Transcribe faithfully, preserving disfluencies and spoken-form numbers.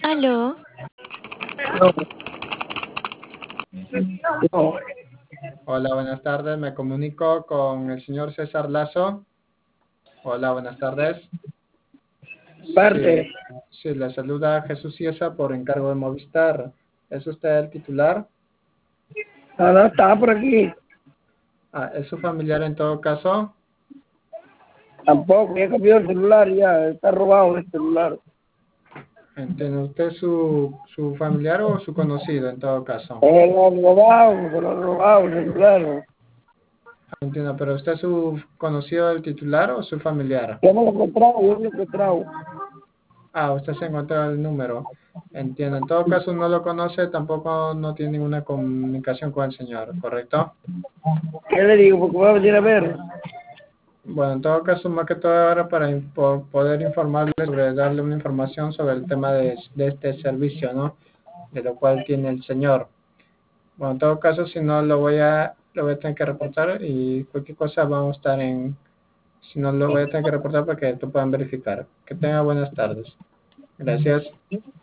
Aló, No, no, Hola, buenas tardes. Me comunico con el señor César Lazo. Hola, buenas tardes. Sí, parte. sí, le saluda Jesús Ciesa por encargo de Movistar. ¿Es usted el titular? Nada, estaba por aquí. Ah, ¿es su familiar en todo caso? Tampoco, ya cambió el celular, ya está robado el celular. ¿Entiende usted su, su familiar o su conocido en todo caso? Se lo han robado, se lo han robado el celular. Entiendo, pero ¿usted es su conocido del titular o su familiar? Yo me lo he encontrado, yo me lo he encontrado. Ah, usted se encuentra el número. Entiendo. En todo caso no lo conoce, tampoco no tiene ninguna comunicación con el señor, ¿correcto? ¿Qué le digo? Porque voy a venir a ver. Bueno, en todo caso, más que todo ahora para in- po- poder informarle sobre, darle una información sobre el tema de, de este servicio, ¿no? De lo cual tiene el señor. Bueno, en todo caso, si no, lo voy a, lo voy a tener que reportar y cualquier cosa vamos a estar en, si no, lo voy a tener que reportar para que tú puedan verificar. Que tenga buenas tardes. Gracias.